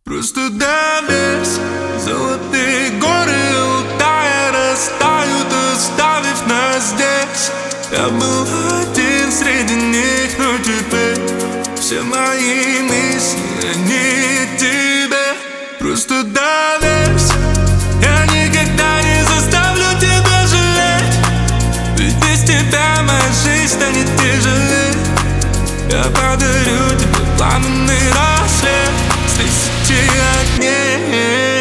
Просто доверься, золотые горы улетая растают, оставив нас здесь. Я был один среди них, но теперь все мои мысли, они тебе. Просто доверься, я никогда не заставлю тебя жалеть, ведь без тебя моя жизнь станет тяжелее. Я подарю тебе пламенный рассвет с тысячи огней.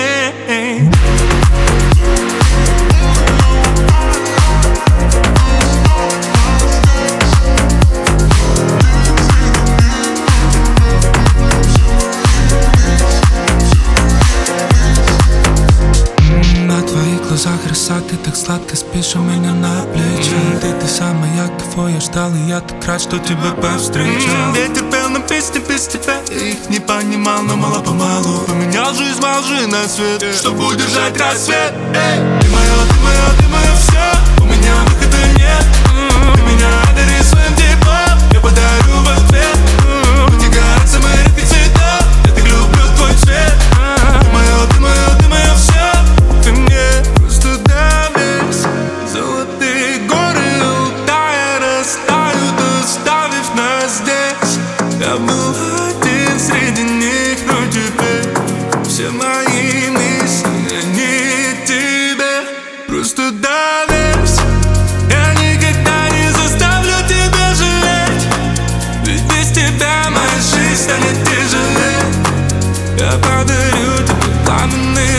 На твоих глазах роса, ты так сладко спишь у меня на плечи. Ты самая, кого я ждал, и я так рад, что тебя повстречал. Ветер пел нам песни без тебя, я их не понимал, но мало-помалу поменял жизнь во лжи на свет, чтобы удержать рассвет. Ты моя, ты мое все, у меня выхода нет. Ты меня одари своим теплом, я подарю в ответ. Пути горят самые редкие цвета, я так люблю твой цвет. Ты мое все, ты мне просто доверься. Золотые горы улетая растают, оставив нас здесь. Я был один среди них, но теперь все мои мысли, они тебе. Просто доверься, я никогда не заставлю тебя жалеть, ведь без тебя моя жизнь станет тяжелее. Я подарю тебе пламенный